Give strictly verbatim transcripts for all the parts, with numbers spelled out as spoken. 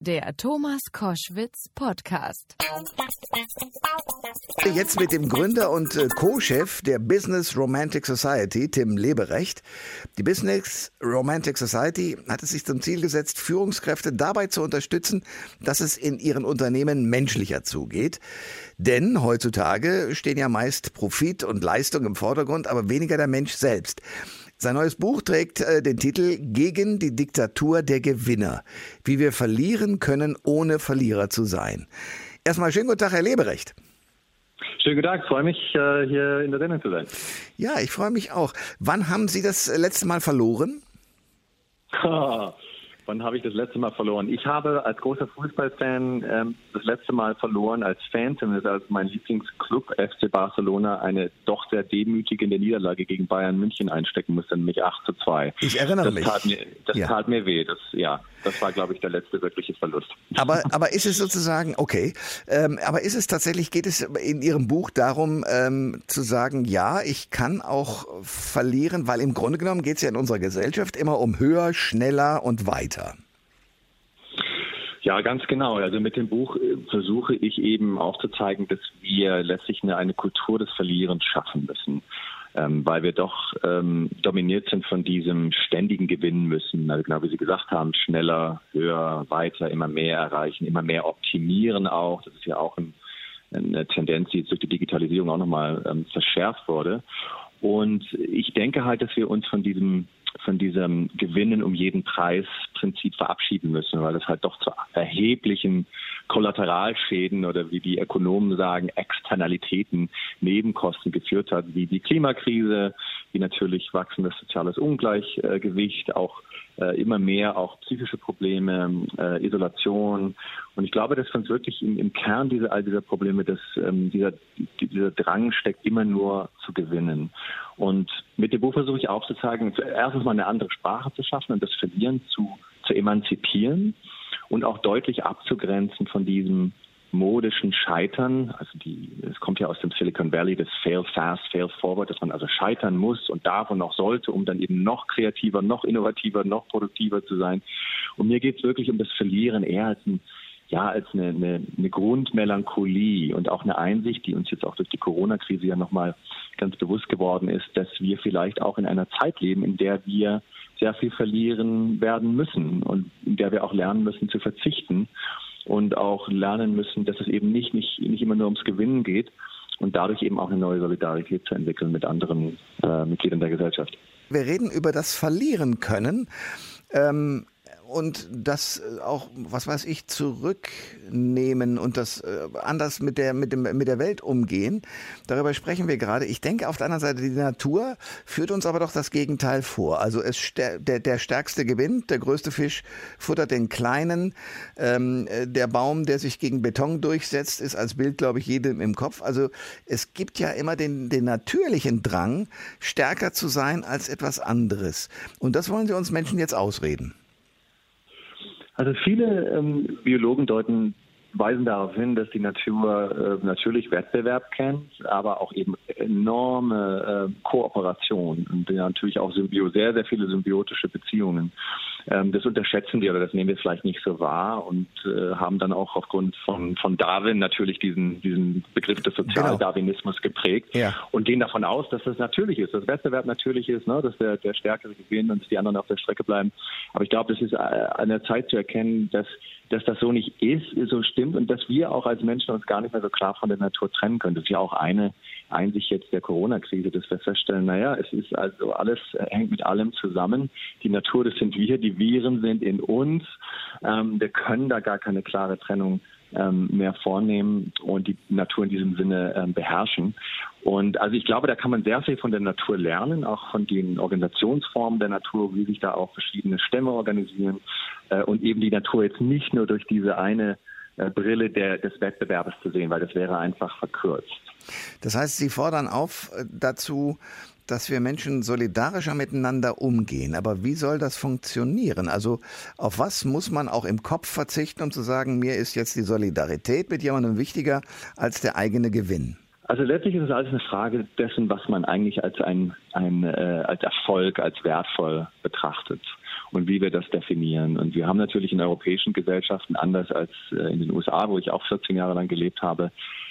Der Thomas Koschwitz Podcast. Jetzt mit dem Gründer und Co-Chef der Business Romantic Society, Tim Leberecht. Die Business Romantic Society hat es sich zum Ziel gesetzt, Führungskräfte dabei zu unterstützen, dass es in ihren Unternehmen menschlicher zugeht. Denn heutzutage stehen ja meist Profit und Leistung im Vordergrund, aber weniger der Mensch selbst. Sein neues Buch trägt äh, den Titel Gegen die Diktatur der Gewinner. Wie wir verlieren können, ohne Verlierer zu sein. Erstmal schönen guten Tag, Herr Leberecht. Schönen guten Tag, freue mich, äh, hier in der Sendung zu sein. Ja, ich freue mich auch. Wann haben Sie das letzte Mal verloren? Wann habe ich das letzte Mal verloren? Ich habe als großer Fußballfan ähm, das letzte Mal verloren als Fan, zumindest als mein Lieblingsclub F C Barcelona eine doch sehr demütigende Niederlage gegen Bayern München einstecken musste, nämlich acht zu zwei. Ich erinnere das mich. Tat mir, das ja. tat mir weh. Das, ja, das war, glaube ich, der letzte wirkliche Verlust. Aber, aber ist es sozusagen, okay, ähm, aber ist es tatsächlich, geht es in Ihrem Buch darum, ähm, zu sagen, ja, ich kann auch verlieren, weil im Grunde genommen geht es ja in unserer Gesellschaft immer um höher, schneller und weiter. Ja, ganz genau. Also mit dem Buch versuche ich eben aufzuzeigen, dass wir letztlich eine, eine Kultur des Verlierens schaffen müssen, ähm, weil wir doch ähm, dominiert sind von diesem ständigen Gewinnen müssen. Also genau wie Sie gesagt haben, schneller, höher, weiter, immer mehr erreichen, immer mehr optimieren auch. Das ist ja auch ein, eine Tendenz, die jetzt durch die Digitalisierung auch nochmal ähm, verschärft wurde. Und ich denke halt, dass wir uns von diesem von diesem Gewinnen um jeden Preis Prinzip verabschieden müssen, weil das halt doch zu erheblichen Kollateralschäden oder wie die Ökonomen sagen, Externalitäten, Nebenkosten geführt hat, wie die Klimakrise, wie natürlich wachsendes soziales Ungleichgewicht, auch äh, immer mehr auch psychische Probleme, äh, Isolation. Und ich glaube, dass für uns wirklich im, im Kern dieser, all dieser Probleme, dass ähm, dieser, dieser Drang steckt, immer nur zu gewinnen. Und mit dem Buch versuche ich aufzuzeigen, erstens mal eine andere Sprache zu schaffen und das Verlieren zu, zu emanzipieren und auch deutlich abzugrenzen von diesem modischen Scheitern. Also die, es kommt ja aus dem Silicon Valley, das Fail Fast, Fail Forward, dass man also scheitern muss und darf und auch sollte, um dann eben noch kreativer, noch innovativer, noch produktiver zu sein. Und mir geht es wirklich um das Verlieren eher als ein ja, als eine, eine, eine Grundmelancholie und auch eine Einsicht, die uns jetzt auch durch die Corona-Krise ja nochmal ganz bewusst geworden ist, dass wir vielleicht auch in einer Zeit leben, in der wir sehr viel verlieren werden müssen und in der wir auch lernen müssen zu verzichten und auch lernen müssen, dass es eben nicht, nicht, nicht immer nur ums Gewinnen geht und dadurch eben auch eine neue Solidarität zu entwickeln mit anderen äh, Mitgliedern der Gesellschaft. Wir reden über das Verlieren können. Ähm Und das auch, was weiß ich, zurücknehmen und das äh, anders mit der, mit dem, mit der Welt umgehen. Darüber sprechen wir gerade. Ich denke, auf der anderen Seite, die Natur führt uns aber doch das Gegenteil vor. Also es der, der Stärkste gewinnt, der größte Fisch futtert den Kleinen. Ähm, der Baum, der sich gegen Beton durchsetzt, ist als Bild, glaube ich, jedem im Kopf. Also es gibt ja immer den, den natürlichen Drang, stärker zu sein als etwas anderes. Und das wollen Sie uns Menschen jetzt ausreden. Also viele ähm, Biologen deuten, weisen darauf hin, dass die Natur äh, natürlich Wettbewerb kennt, aber auch eben enorme äh, Kooperation und ja, natürlich auch Symbio, sehr, sehr viele symbiotische Beziehungen. Ähm, das unterschätzen die oder das nehmen wir vielleicht nicht so wahr und äh, haben dann auch aufgrund von, von Darwin natürlich diesen, diesen Begriff des Sozialdarwinismus genau. geprägt ja. und gehen davon aus, dass das natürlich ist, dass Wettbewerb natürlich ist, ne, dass der, der Stärkere gewinnt und dass die anderen auf der Strecke bleiben. Aber ich glaube, das ist an der Zeit zu erkennen, dass dass das so nicht ist, so stimmt und dass wir auch als Menschen uns gar nicht mehr so klar von der Natur trennen können. Das ist ja auch eine Einsicht jetzt der Corona-Krise, dass wir feststellen, naja, es ist also alles, hängt mit allem zusammen. Die Natur, das sind wir, die Viren sind in uns. Ähm, wir können da gar keine klare Trennung ähm, mehr vornehmen und die Natur in diesem Sinne ähm, beherrschen. Und also ich glaube, da kann man sehr viel von der Natur lernen, auch von den Organisationsformen der Natur, wie sich da auch verschiedene Stämme organisieren äh, und eben die Natur jetzt nicht nur durch diese eine äh, Brille der, des Wettbewerbs zu sehen, weil das wäre einfach verkürzt. Das heißt, Sie fordern auf äh, dazu, dass wir Menschen solidarischer miteinander umgehen. Aber wie soll das funktionieren? Also auf was muss man auch im Kopf verzichten, um zu sagen, mir ist jetzt die Solidarität mit jemandem wichtiger als der eigene Gewinn? Also letztlich ist es alles eine Frage dessen, was man eigentlich als ein, ein äh, als Erfolg, als wertvoll betrachtet. und wie wir das definieren. Und wir haben natürlich in europäischen Gesellschaften, anders als in den U S A, wo ich auch vierzehn Jahre lang gelebt habe,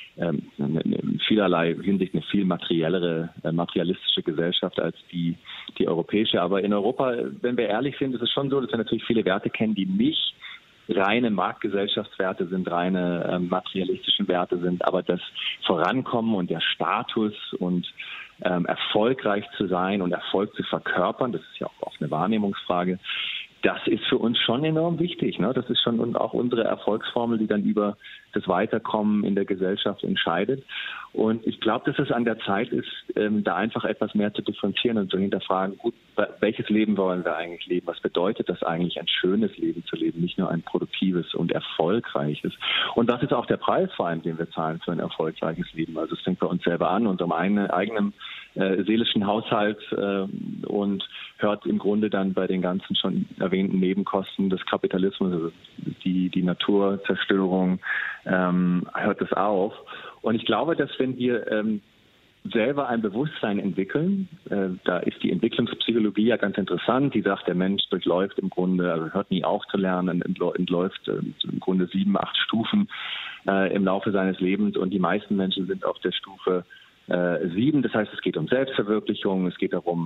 in vielerlei Hinsicht eine viel materiellere, materialistische Gesellschaft als die, die europäische. Aber in Europa, wenn wir ehrlich sind, ist es schon so, dass wir natürlich viele Werte kennen, die nicht reine Marktgesellschaftswerte sind, reine äh, materialistischen Werte sind, aber das Vorankommen und der Status und ähm, erfolgreich zu sein und Erfolg zu verkörpern, das ist ja auch oft eine Wahrnehmungsfrage, das ist für uns schon enorm wichtig. Ne? Das ist schon auch unsere Erfolgsformel, die dann über das Weiterkommen in der Gesellschaft entscheidet. Und ich glaube, dass es an der Zeit ist, ähm, da einfach etwas mehr zu differenzieren und zu hinterfragen, gut, welches Leben wollen wir eigentlich leben? Was bedeutet das eigentlich, ein schönes Leben zu leben, nicht nur ein produktives und erfolgreiches? Und was ist auch der Preis vor allem, den wir zahlen für ein erfolgreiches Leben? Also es fängt bei uns selber an, unserem eigenen, eigenen äh, seelischen Haushalt äh, und hört im Grunde dann bei den ganzen schon erwähnten Nebenkosten des Kapitalismus, also die, die Naturzerstörung, ähm, hört es auf. Und ich glaube, dass wenn wir ähm, selber ein Bewusstsein entwickeln, äh, da ist die Entwicklungspsychologie ja ganz interessant, die sagt, der Mensch durchläuft im Grunde, also hört nie auf zu lernen, entläuft äh, im Grunde sieben, acht Stufen äh, im Laufe seines Lebens und die meisten Menschen sind auf der Stufe äh, sieben. Das heißt, es geht um Selbstverwirklichung, es geht darum,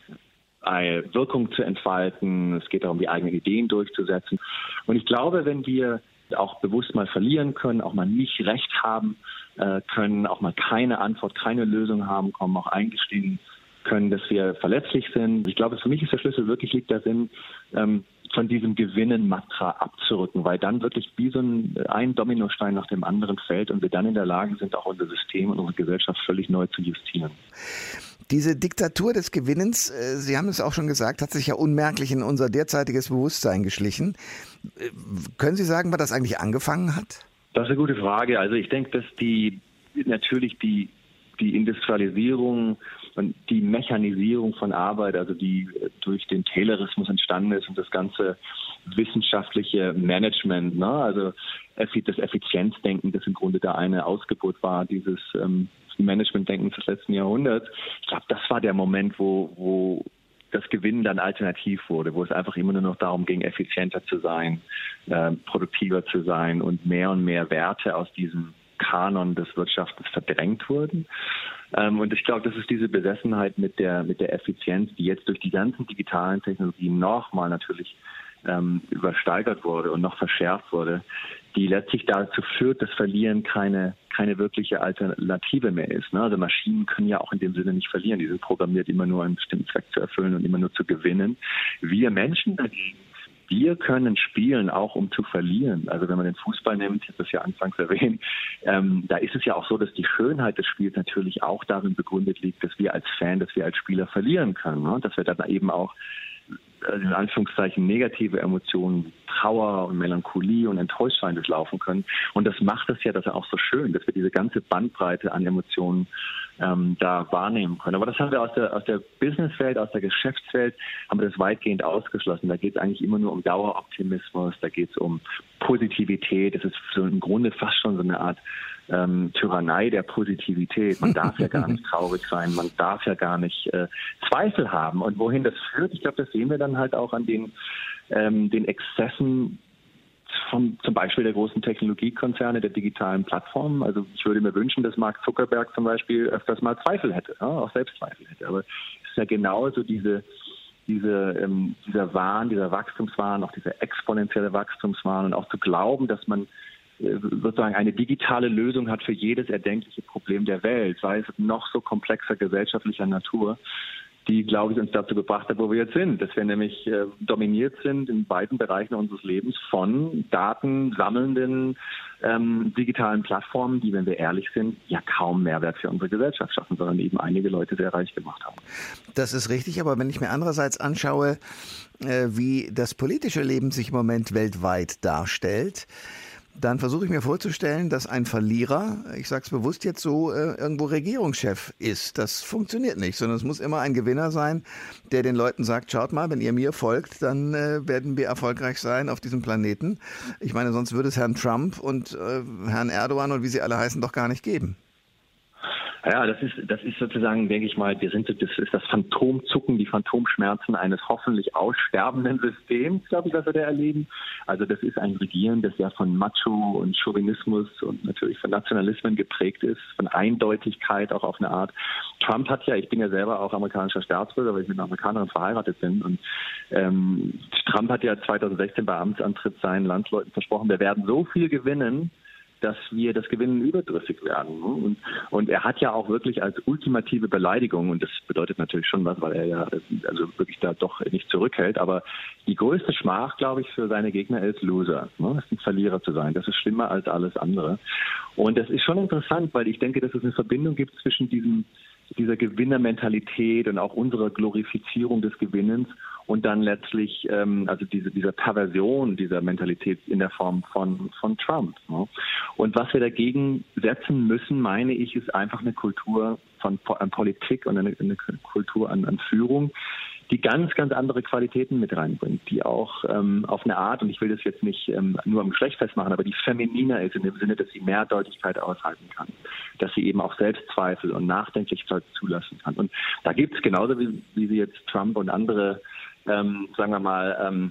eine Wirkung zu entfalten, es geht darum, die eigenen Ideen durchzusetzen. Und ich glaube, wenn wir auch bewusst mal verlieren können, auch mal nicht recht haben äh, können, auch mal keine Antwort, keine Lösung haben können, auch eingestehen können, dass wir verletzlich sind. Ich glaube, für mich ist der Schlüssel wirklich liegt darin, ähm, von diesem Gewinnen-Mantra abzurücken, weil dann wirklich wie so ein, ein Dominostein nach dem anderen fällt und wir dann in der Lage sind, auch unser System und unsere Gesellschaft völlig neu zu justieren. Diese Diktatur des Gewinnens, Sie haben es auch schon gesagt, hat sich ja unmerklich in unser derzeitiges Bewusstsein geschlichen. Können Sie sagen, wann das eigentlich angefangen hat? Das ist eine gute Frage. Also ich denke, dass die natürlich die, die Industrialisierung und die Mechanisierung von Arbeit, also die durch den Taylorismus entstanden ist und das ganze wissenschaftliche Management, ne? Also das Effizienzdenken, das im Grunde da eine Ausgeburt war, dieses ähm, Managementdenken des letzten Jahrhunderts. Ich glaube, das war der Moment, wo, wo das Gewinnen dann alternativ wurde, wo es einfach immer nur noch darum ging, effizienter zu sein, äh, produktiver zu sein und mehr und mehr Werte aus diesem Kanon des Wirtschaftens verdrängt wurden. Ähm, und ich glaube, das ist diese Besessenheit mit der, mit der Effizienz, die jetzt durch die ganzen digitalen Technologien nochmal natürlich ähm, übersteigert wurde und noch verschärft wurde, die letztlich dazu führt, dass Verlieren keine, keine wirkliche Alternative mehr ist. Ne? Also Maschinen können ja auch in dem Sinne nicht verlieren. Die sind programmiert, immer nur einen bestimmten Zweck zu erfüllen und immer nur zu gewinnen. Wir Menschen dagegen, wir können spielen, auch um zu verlieren. Also wenn man den Fußball nimmt, ich habe das ja anfangs erwähnt, ähm, da ist es ja auch so, dass die Schönheit des Spiels natürlich auch darin begründet liegt, dass wir als Fan, dass wir als Spieler verlieren können. Ne? Dass wir dann eben auch in Anführungszeichen negative Emotionen, Trauer und Melancholie und Enttäuschtheit durchlaufen können. Und das macht es ja das auch so schön, dass wir diese ganze Bandbreite an Emotionen ähm, da wahrnehmen können. Aber das haben wir aus der, aus der Businesswelt, aus der Geschäftswelt, haben wir das weitgehend ausgeschlossen. Da geht es eigentlich immer nur um Daueroptimismus, da geht es um Positivität. Das ist so im Grunde fast schon so eine Art Ähm, Tyrannei der Positivität. Man darf ja gar nicht traurig sein, man darf ja gar nicht äh, Zweifel haben. Und wohin das führt, ich glaube, das sehen wir dann halt auch an den, ähm, den Exzessen von zum Beispiel der großen Technologiekonzerne, der digitalen Plattformen. Also ich würde mir wünschen, dass Mark Zuckerberg zum Beispiel öfters mal Zweifel hätte, ja, auch Selbstzweifel hätte. Aber es ist ja genauso diese Diese, ähm, dieser Wahn, dieser Wachstumswahn, auch dieser exponentielle Wachstumswahn und auch zu glauben, dass man sozusagen eine digitale Lösung hat für jedes erdenkliche Problem der Welt, sei es noch so komplexer gesellschaftlicher Natur, die, glaube ich, uns dazu gebracht hat, wo wir jetzt sind. Dass wir nämlich äh, dominiert sind in beiden Bereichen unseres Lebens von datensammelnden ähm, digitalen Plattformen, die, wenn wir ehrlich sind, ja kaum Mehrwert für unsere Gesellschaft schaffen, sondern eben einige Leute sehr reich gemacht haben. Das ist richtig, aber wenn ich mir andererseits anschaue, äh, wie das politische Leben sich im Moment weltweit darstellt, dann versuche ich mir vorzustellen, dass ein Verlierer, ich sage es bewusst jetzt so, äh, irgendwo Regierungschef ist. Das funktioniert nicht, sondern es muss immer ein Gewinner sein, der den Leuten sagt, schaut mal, wenn ihr mir folgt, dann äh, werden wir erfolgreich sein auf diesem Planeten. Ich meine, sonst würde es Herrn Trump und äh, Herrn Erdogan und wie sie alle heißen doch gar nicht geben. Ja, das ist, das ist sozusagen, denke ich mal, wir sind, das ist das Phantomzucken, die Phantomschmerzen eines hoffentlich aussterbenden Systems, glaube ich, was wir da erleben. Also das ist ein Regieren, das ja von Macho und Chauvinismus und natürlich von Nationalismen geprägt ist, von Eindeutigkeit auch auf eine Art. Trump hat ja, ich bin ja selber auch amerikanischer Staatsbürger, weil ich mit einer Amerikanerin verheiratet bin, und ähm, Trump hat ja zweitausendsechzehn bei Amtsantritt seinen Landsleuten versprochen, wir werden so viel gewinnen, dass wir das Gewinnen überdrüssig werden. Und, und er hat ja auch wirklich als ultimative Beleidigung, und das bedeutet natürlich schon was, weil er ja also wirklich da doch nicht zurückhält, aber die größte Schmach, glaube ich, für seine Gegner ist Loser, ne? Das ist ein Verlierer zu sein. Das ist schlimmer als alles andere. Und das ist schon interessant, weil ich denke, dass es eine Verbindung gibt zwischen diesem dieser Gewinnermentalität und auch unserer Glorifizierung des Gewinnens und dann letztlich ähm, also diese dieser Perversion dieser Mentalität in der Form von von Trump. Ne? Und was wir dagegen setzen müssen, meine ich, ist einfach eine Kultur von an Politik und eine, eine Kultur an, an Führung, die ganz, ganz andere Qualitäten mit reinbringt, die auch ähm, auf eine Art, und ich will das jetzt nicht ähm, nur am Geschlecht festmachen, aber die femininer ist, in dem Sinne, dass sie Mehrdeutigkeit aushalten kann, dass sie eben auch Selbstzweifel und Nachdenklichkeit zulassen kann. Und da gibt es genauso, wie, wie sie jetzt Trump und andere, ähm, sagen wir mal, ähm,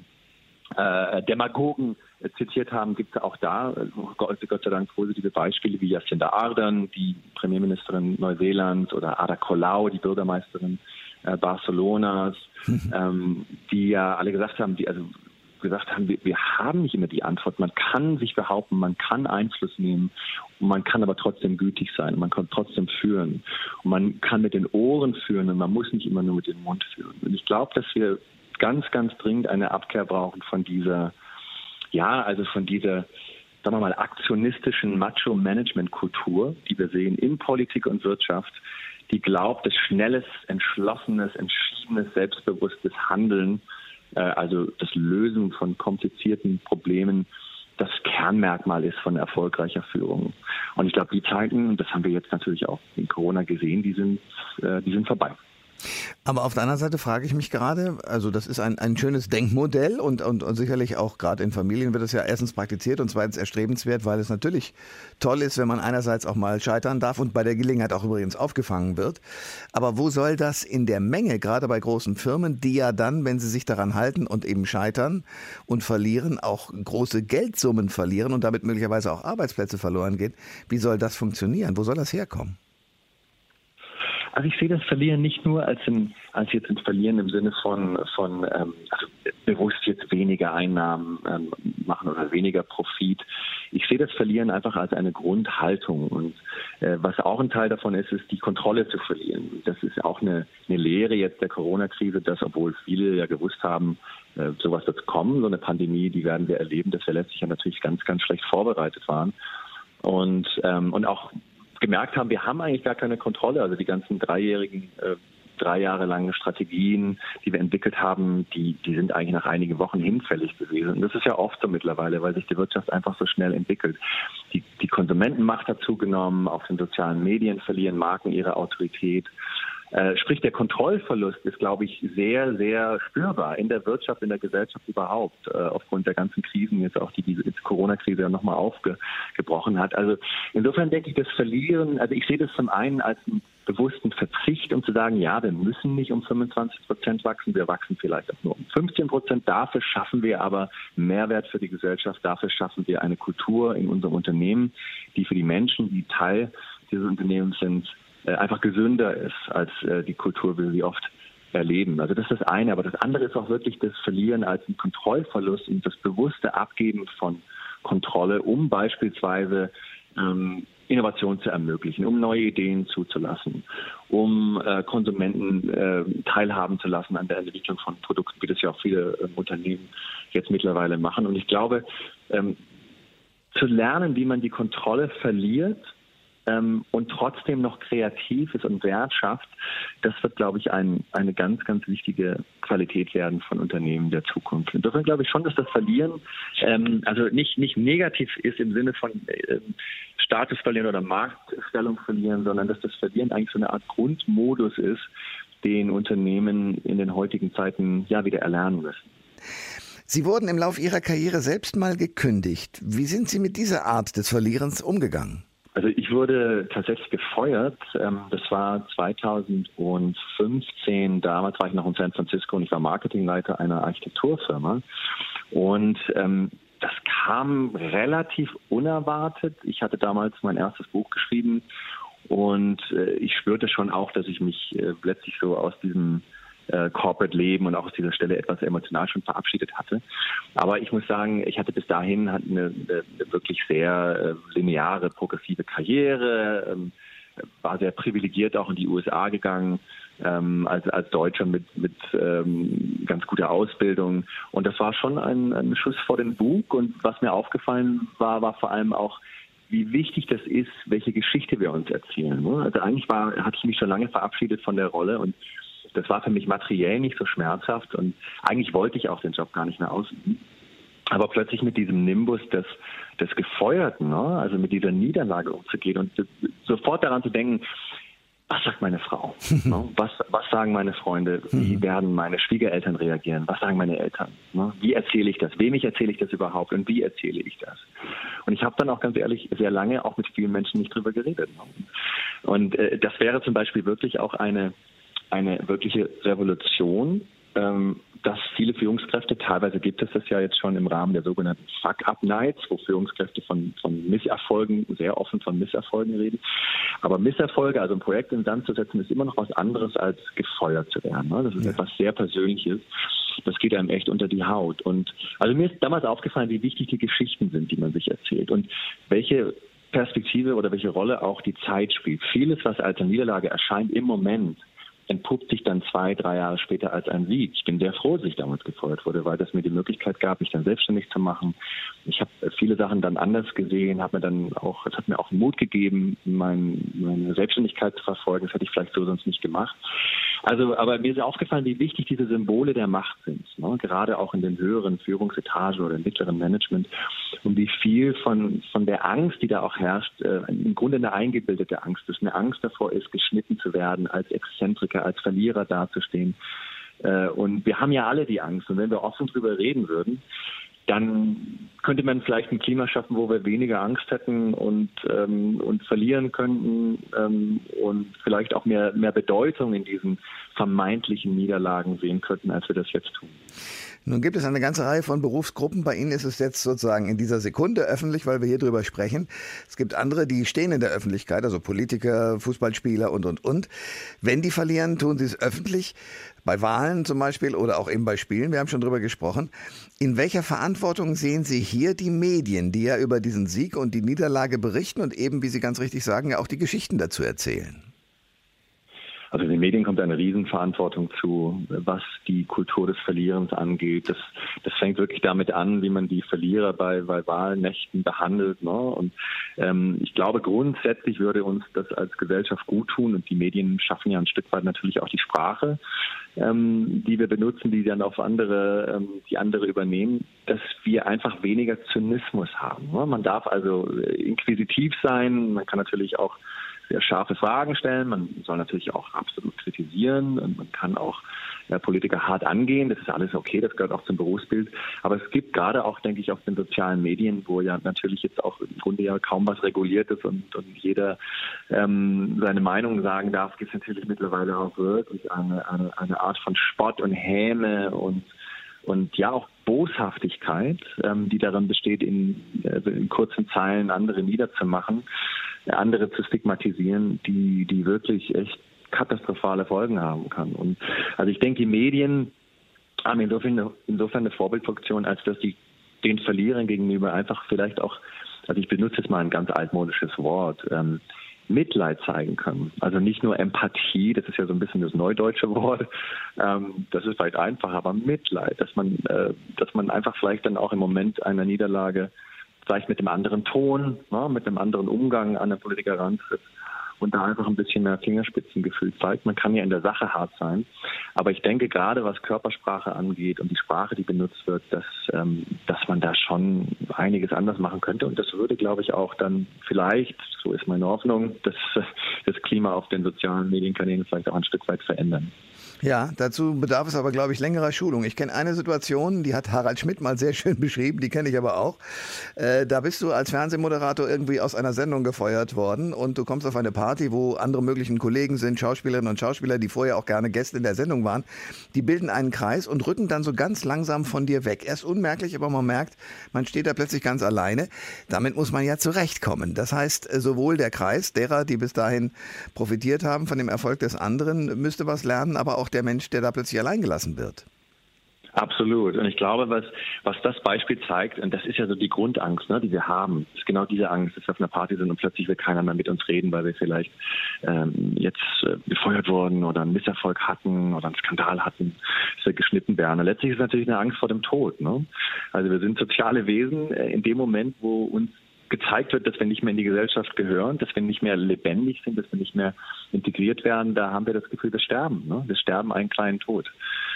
äh, Demagogen äh, zitiert haben, gibt es auch da, äh, Gott, Gott sei Dank, positive Beispiele wie Jacinda Ardern, die Premierministerin Neuseelands, oder Ada Colau, die Bürgermeisterin Barcelonas, ähm, die ja alle gesagt haben, die also gesagt haben, wir, wir haben nicht immer die Antwort. Man kann sich behaupten, man kann Einfluss nehmen, und man kann aber trotzdem gütig sein, man kann trotzdem führen. Und man kann mit den Ohren führen, und man muss nicht immer nur mit dem Mund führen. Und ich glaube, dass wir ganz, ganz dringend eine Abkehr brauchen von dieser, ja, also von dieser, sagen wir mal, aktionistischen Macho-Management-Kultur, die wir sehen in Politik und Wirtschaft, die glaubt, dass schnelles, entschlossenes, entschiedenes, selbstbewusstes Handeln, äh, also das Lösen von komplizierten Problemen, das Kernmerkmal ist von erfolgreicher Führung. Und ich glaube, die Zeiten, und das haben wir jetzt natürlich auch in Corona gesehen, die sind, äh, die sind vorbei. Aber auf der anderen Seite frage ich mich gerade, also das ist ein, ein schönes Denkmodell und, und, und sicherlich auch gerade in Familien wird es ja erstens praktiziert und zweitens erstrebenswert, weil es natürlich toll ist, wenn man einerseits auch mal scheitern darf und bei der Gelegenheit auch übrigens aufgefangen wird. Aber wo soll das in der Menge, gerade bei großen Firmen, die ja dann, wenn sie sich daran halten und eben scheitern und verlieren, auch große Geldsummen verlieren und damit möglicherweise auch Arbeitsplätze verloren gehen, wie soll das funktionieren? Wo soll das herkommen? Also ich sehe das Verlieren nicht nur als, ein, als jetzt ein Verlieren im Sinne von, von ähm, also bewusst jetzt weniger Einnahmen ähm, machen oder weniger Profit. Ich sehe das Verlieren einfach als eine Grundhaltung. Und äh, was auch ein Teil davon ist, ist die Kontrolle zu verlieren. Das ist auch eine, eine Lehre jetzt der Corona-Krise, dass, obwohl viele ja gewusst haben, äh, sowas wird kommen, so eine Pandemie, die werden wir erleben, dass wir letztlich ja natürlich ganz, ganz schlecht vorbereitet waren. Und, ähm, und auch gemerkt haben, wir haben eigentlich gar keine Kontrolle. Also die ganzen dreijährigen, äh, drei Jahre langen Strategien, die wir entwickelt haben, die, die sind eigentlich nach einigen Wochen hinfällig gewesen. Und das ist ja oft so mittlerweile, weil sich die Wirtschaft einfach so schnell entwickelt. Die, die Konsumentenmacht hat zugenommen, auf den sozialen Medien verlieren Marken ihre Autorität. Äh, sprich, der Kontrollverlust ist, glaube ich, sehr, sehr spürbar in der Wirtschaft, in der Gesellschaft überhaupt, äh, aufgrund der ganzen Krisen, jetzt auch die diese Corona-Krise ja nochmal aufgebrochen hat. Also insofern denke ich, das Verlieren, also ich sehe das zum einen als einen bewussten Verzicht, um zu sagen, ja, wir müssen nicht um fünfundzwanzig Prozent wachsen, wir wachsen vielleicht auch nur um fünfzehn Prozent. Dafür schaffen wir aber Mehrwert für die Gesellschaft, dafür schaffen wir eine Kultur in unserem Unternehmen, die für die Menschen, die Teil dieses Unternehmens sind, einfach gesünder ist als äh, die Kultur, wie wir sie oft erleben. Also das ist das eine. Aber das andere ist auch wirklich das Verlieren als ein Kontrollverlust und das bewusste Abgeben von Kontrolle, um beispielsweise ähm, Innovation zu ermöglichen, um neue Ideen zuzulassen, um äh, Konsumenten äh, teilhaben zu lassen an der Entwicklung von Produkten, wie das ja auch viele äh, Unternehmen jetzt mittlerweile machen. Und ich glaube, ähm, zu lernen, wie man die Kontrolle verliert, Ähm, und trotzdem noch kreativ ist und Wert schafft, das wird, glaube ich, ein, eine ganz, ganz wichtige Qualität werden von Unternehmen der Zukunft. Insofern glaube ich schon, dass das Verlieren ähm, also nicht, nicht negativ ist im Sinne von äh, Status verlieren oder Marktstellung verlieren, sondern dass das Verlieren eigentlich so eine Art Grundmodus ist, den Unternehmen in den heutigen Zeiten ja wieder erlernen müssen. Sie wurden im Laufe Ihrer Karriere selbst mal gekündigt. Wie sind Sie mit dieser Art des Verlierens umgegangen? Also ich wurde tatsächlich gefeuert. Das war zweitausendfünfzehn. Damals war ich noch in San Francisco und ich war Marketingleiter einer Architekturfirma. Und ähm, das kam relativ unerwartet. Ich hatte damals mein erstes Buch geschrieben und äh, ich spürte schon auch, dass ich mich äh, letztlich so aus diesem äh, Corporate-Leben und auch aus dieser Stelle etwas emotional schon verabschiedet hatte. Aber ich muss sagen, ich hatte bis dahin eine, eine wirklich sehr äh, lineare, progressive Karriere, ähm, war sehr privilegiert auch in die U S A gegangen, ähm, als, als Deutscher mit, mit ähm, ganz guter Ausbildung. Und das war schon ein, ein Schuss vor den Bug. Und was mir aufgefallen war, war vor allem auch, wie wichtig das ist, welche Geschichte wir uns erzählen. Also eigentlich war, hatte ich mich schon lange verabschiedet von der Rolle und das war für mich materiell nicht so schmerzhaft und eigentlich wollte ich auch den Job gar nicht mehr ausüben. Aber plötzlich mit diesem Nimbus des, des Gefeuerten, ne? Also mit dieser Niederlage umzugehen und sofort daran zu denken, was sagt meine Frau? Ne? Was, was sagen meine Freunde? Wie werden meine Schwiegereltern reagieren? Was sagen meine Eltern? Ne? Wie erzähle ich das? Wem ich erzähle ich das überhaupt? Und wie erzähle ich das? Und ich habe dann auch ganz ehrlich sehr lange auch mit vielen Menschen nicht drüber geredet. Ne? Und äh, das wäre zum Beispiel wirklich auch eine eine wirkliche Revolution, ähm, dass viele Führungskräfte, teilweise gibt es das ja jetzt schon im Rahmen der sogenannten Fuck-Up-Nights, wo Führungskräfte von, von Misserfolgen, sehr offen von Misserfolgen reden. Aber Misserfolge, also ein Projekt in Sand zu setzen, ist immer noch was anderes als gefeuert zu werden. Ne? Das ist ja etwas sehr Persönliches. Das geht einem echt unter die Haut. Und also mir ist damals aufgefallen, wie wichtig die Geschichten sind, die man sich erzählt und welche Perspektive oder welche Rolle auch die Zeit spielt. Vieles, was als eine Niederlage erscheint im Moment, entpuppt sich dann zwei, drei Jahre später als ein Sieg. Ich bin sehr froh, dass ich damals gefeuert wurde, weil das mir die Möglichkeit gab, mich dann selbstständig zu machen. Ich habe viele Sachen dann anders gesehen, habe mir dann auch, es hat mir auch Mut gegeben, mein, meine Selbstständigkeit zu verfolgen. Das hätte ich vielleicht so sonst nicht gemacht. Also, aber mir ist aufgefallen, wie wichtig diese Symbole der Macht sind, ne? Gerade auch in den höheren Führungsetagen oder im mittleren Management und wie viel von von der Angst, die da auch herrscht, äh, im Grunde eine eingebildete Angst ist, eine Angst davor ist, geschnitten zu werden, als Exzentriker, als Verlierer dazustehen. Äh, und wir haben ja alle die Angst. Und wenn wir offen drüber reden würden, dann könnte man vielleicht ein Klima schaffen, wo wir weniger Angst hätten und, ähm, und verlieren könnten ähm, und vielleicht auch mehr, mehr Bedeutung in diesen vermeintlichen Niederlagen sehen könnten, als wir das jetzt tun. Nun gibt es eine ganze Reihe von Berufsgruppen. Bei Ihnen ist es jetzt sozusagen in dieser Sekunde öffentlich, weil wir hier drüber sprechen. Es gibt andere, die stehen in der Öffentlichkeit, also Politiker, Fußballspieler und, und, und. Wenn die verlieren, tun sie es öffentlich. Bei Wahlen zum Beispiel oder auch eben bei Spielen. Wir haben schon drüber gesprochen. In welcher Verantwortung sehen Sie hier die Medien, die ja über diesen Sieg und die Niederlage berichten und eben, wie Sie ganz richtig sagen, ja auch die Geschichten dazu erzählen? Also den Medien kommt eine Riesenverantwortung zu, was die Kultur des Verlierens angeht. Das, das fängt wirklich damit an, wie man die Verlierer bei, bei Wahlnächten behandelt. Ne? Und ähm, ich glaube, grundsätzlich würde uns das als Gesellschaft gut tun. Und die Medien schaffen ja ein Stück weit natürlich auch die Sprache, ähm, die wir benutzen, die dann auf andere, ähm, die andere übernehmen, dass wir einfach weniger Zynismus haben. Ne? Man darf also inquisitiv sein. Man kann natürlich auch sehr scharfe Fragen stellen. Man soll natürlich auch absolut kritisieren und man kann auch ja, Politiker hart angehen. Das ist alles okay, das gehört auch zum Berufsbild. Aber es gibt gerade auch, denke ich, auf den sozialen Medien, wo ja natürlich jetzt auch im Grunde ja kaum was reguliert ist und, und jeder ähm, seine Meinung sagen darf, gibt es natürlich mittlerweile auch wirklich eine, eine, eine Art von Spott und Häme und Und ja, auch Boshaftigkeit, ähm, die darin besteht, in, äh, in kurzen Zeilen andere niederzumachen, äh, andere zu stigmatisieren, die, die wirklich echt katastrophale Folgen haben kann. Und also ich denke, die Medien haben insofern, insofern eine Vorbildfunktion, als dass die den Verlierern gegenüber einfach vielleicht auch, also ich benutze jetzt mal ein ganz altmodisches Wort, ähm, Mitleid zeigen können. Also nicht nur Empathie, das ist ja so ein bisschen das neudeutsche Wort, ähm, das ist vielleicht einfacher, aber Mitleid, dass man, äh, dass man einfach vielleicht dann auch im Moment einer Niederlage vielleicht mit einem anderen Ton, ne, mit einem anderen Umgang an den Politiker rantritt und da einfach ein bisschen mehr Fingerspitzengefühl zeigt. Man kann ja in der Sache hart sein, aber ich denke gerade, was Körpersprache angeht und die Sprache, die benutzt wird, dass, ähm, dass man da schon einiges anders machen könnte und das würde, glaube ich, auch dann vielleicht, so ist meine Hoffnung, das, das Klima auf den sozialen Medienkanälen vielleicht auch ein Stück weit verändern. Ja, dazu bedarf es aber, glaube ich, längerer Schulung. Ich kenne eine Situation, die hat Harald Schmidt mal sehr schön beschrieben, die kenne ich aber auch. Äh, da bist du als Fernsehmoderator irgendwie aus einer Sendung gefeuert worden und du kommst auf eine Party, wo andere möglichen Kollegen sind, Schauspielerinnen und Schauspieler, die vorher auch gerne Gäste in der Sendung waren. Die bilden einen Kreis und rücken dann so ganz langsam von dir weg. Erst unmerklich, aber man merkt, man steht da plötzlich ganz alleine. Damit muss man ja zurechtkommen. Das heißt, sowohl der Kreis derer, die bis dahin profitiert haben von dem Erfolg des anderen, müsste was lernen, aber auch der Mensch, der da plötzlich allein gelassen wird. Absolut. Und ich glaube, was, was das Beispiel zeigt, und das ist ja so die Grundangst, ne, die wir haben, ist genau diese Angst, dass wir auf einer Party sind und plötzlich will keiner mehr mit uns reden, weil wir vielleicht ähm, jetzt äh, gefeuert wurden oder einen Misserfolg hatten oder einen Skandal hatten, dass wir geschnitten werden. Und letztlich ist es natürlich eine Angst vor dem Tod. Ne? Also wir sind soziale Wesen äh, in dem Moment, wo uns gezeigt wird, dass wir nicht mehr in die Gesellschaft gehören, dass wir nicht mehr lebendig sind, dass wir nicht mehr integriert werden, da haben wir das Gefühl, wir sterben. Ne? Wir sterben einen kleinen Tod.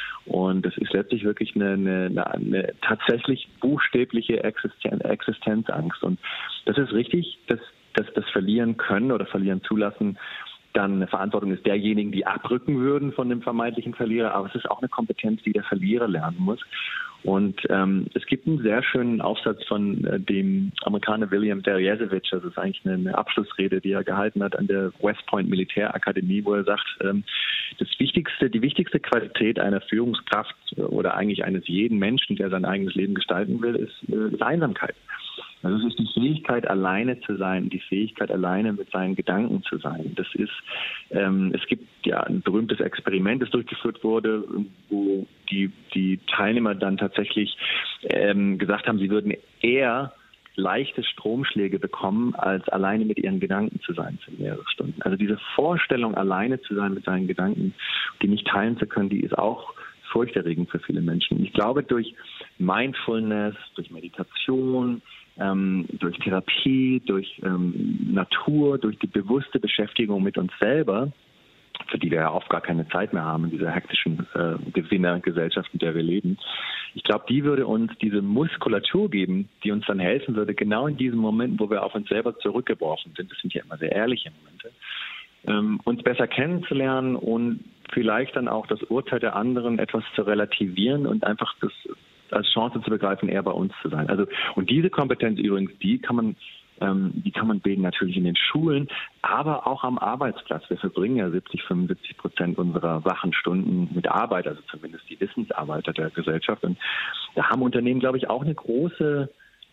Und das ist letztlich wirklich eine, eine, eine tatsächlich buchstäbliche Existen- Existenzangst. Und das ist richtig, dass, dass das Verlieren können oder verlieren zulassen dann eine Verantwortung ist derjenigen, die abrücken würden von dem vermeintlichen Verlierer. Aber es ist auch eine Kompetenz, die der Verlierer lernen muss. Und ähm, es gibt einen sehr schönen Aufsatz von äh, dem Amerikaner William Deresiewicz, das ist eigentlich eine, eine Abschlussrede, die er gehalten hat an der West Point Militärakademie, wo er sagt, ähm, das wichtigste, die wichtigste Qualität einer Führungskraft oder eigentlich eines jeden Menschen, der sein eigenes Leben gestalten will, ist, äh, ist Einsamkeit. Also es ist die Fähigkeit, alleine zu sein, die Fähigkeit, alleine mit seinen Gedanken zu sein. Das ist, ähm, es gibt ja ein berühmtes Experiment, das durchgeführt wurde, wo die, die Teilnehmer dann tatsächlich ähm, gesagt haben, sie würden eher leichte Stromschläge bekommen, als alleine mit ihren Gedanken zu sein für mehrere Stunden. Also diese Vorstellung, alleine zu sein mit seinen Gedanken, die nicht teilen zu können, die ist auch furchterregend für viele Menschen. Ich glaube, durch Mindfulness, durch Meditation, ähm, durch Therapie, durch ähm, Natur, durch die bewusste Beschäftigung mit uns selber, für die wir ja oft gar keine Zeit mehr haben in dieser hektischen äh, Gewinnergesellschaft, in der wir leben. Ich glaube, die würde uns diese Muskulatur geben, die uns dann helfen würde, genau in diesen Momenten, wo wir auf uns selber zurückgeworfen sind, das sind ja immer sehr ehrliche Momente, ähm, uns besser kennenzulernen und vielleicht dann auch das Urteil der anderen etwas zu relativieren und einfach das als Chance zu begreifen, eher bei uns zu sein. Also und diese Kompetenz übrigens, die kann man ähm, die kann man bilden natürlich in den Schulen, aber auch am Arbeitsplatz. Wir verbringen ja siebzig, fünfundsiebzig Prozent unserer wachen Stunden mit Arbeit, also zumindest die Wissensarbeiter der Gesellschaft. Und da haben Unternehmen, glaube ich, auch eine große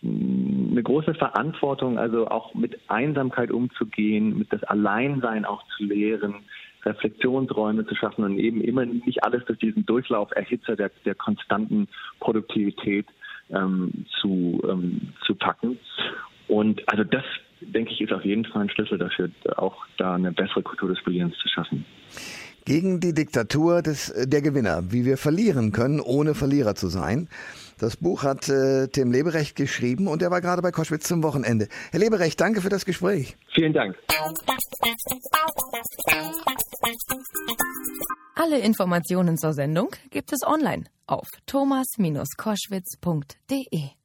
eine große Verantwortung, also auch mit Einsamkeit umzugehen, mit das Alleinsein auch zu lehren, Reflexionsräume zu schaffen und eben immer nicht alles durch diesen Durchlauferhitzer der, der konstanten Produktivität ähm, zu, ähm, zu packen. Und also das, denke ich, ist auf jeden Fall ein Schlüssel dafür, auch da eine bessere Kultur des Verlierens zu schaffen. Gegen die Diktatur des, der Gewinner, wie wir verlieren können, ohne Verlierer zu sein. Das Buch hat äh, Tim Leberecht geschrieben und er war gerade bei Koschwitz zum Wochenende. Herr Leberecht, danke für das Gespräch. Vielen Dank. Alle Informationen zur Sendung gibt es online auf thomas Bindestrich koschwitz punkt de.